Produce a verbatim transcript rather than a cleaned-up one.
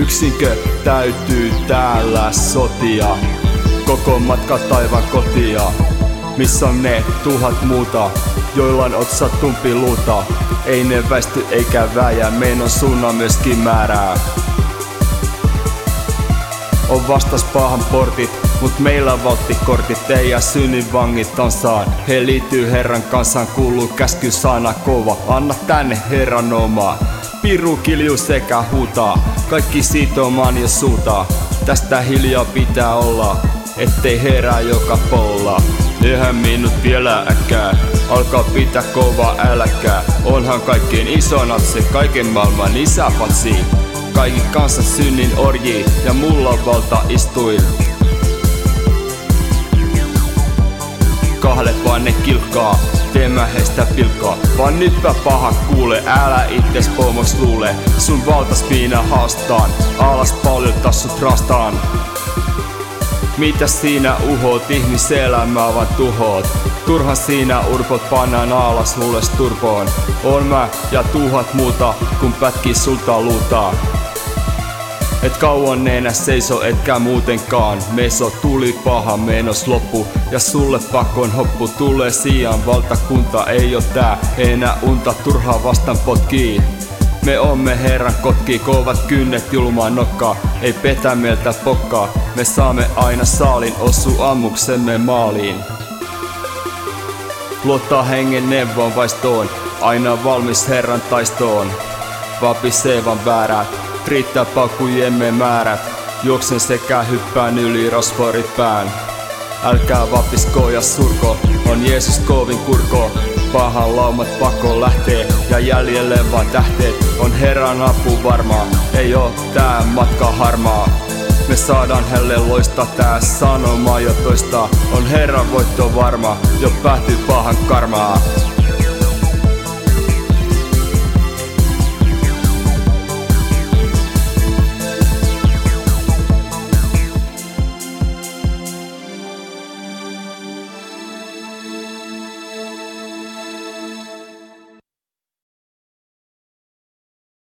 Yksinkö täytyy täällä sotia? Koko matka taivaan kotia. Missä on ne tuhat muuta, joilla on otsa tumpi luuta? Ei ne väisty eikä väjä, meidän on suunnan myöskin määrää. On vastas pahan portit, mut meillä on valttikortit. Teidän synnin vangit tansaan, he liittyy Herran kansaan. Kuuluu käsky sana kova, anna tänne Herran omaa. Piru kilju sekä huutaa, kaikki sitomaan jo suutaa. Tästä hiljaa pitää olla, ettei herää joka polla. Eihän minut vielä äkkää, alkaa pitää kovaa äläkää. Onhan kaikkein iso se kaiken maailman isäpatsi. Kaikki kanssa synnin orjii ja mulla valta istuin. Kahdet vaan ne kilkkaa, teen mä heistä pilkkaa. Vaan nytpä paha kuule, älä itses pomos luule. Sun valtas minä haastaan, alas paljon tassut rastaan. Mitä siinä uhoot, ihmiselämää vaan tuhoot. Turhan siinä urpot pannaan alas luules turpoon. On mä ja tuhat muuta, kun pätkii sulta luutaa. Et kauan enää seiso etkä muutenkaan. Meso tuli paha menos loppu ja sulle pakon hoppu. Tulee sijaan valtakunta, ei oo tää enää unta, turhaa vastaan potkii. Me omme Herran kotki, kovat kynnet julmaa nokkaa. Ei petä meiltä pokkaa, me saamme aina saalin, osu ammuksemme maaliin. Luottaa hengen neuvon vaistoon, aina valmis Herran taistoon. Vapisee vaan väärät, riittää paukkujemme määrät. Juoksen sekä hyppään yli rosvorit pään. Älkää vapisko ja surko, on Jeesus kovin kurko. Pahan laumat pakko lähtee ja jäljelle vaan tähteet. On Herran apu varmaa, ei oo tää matka harmaa. Me saadaan helle loistaa, tää sanoma jo toistaa. On Herran voitto varma, jo päätyy pahan karmaa.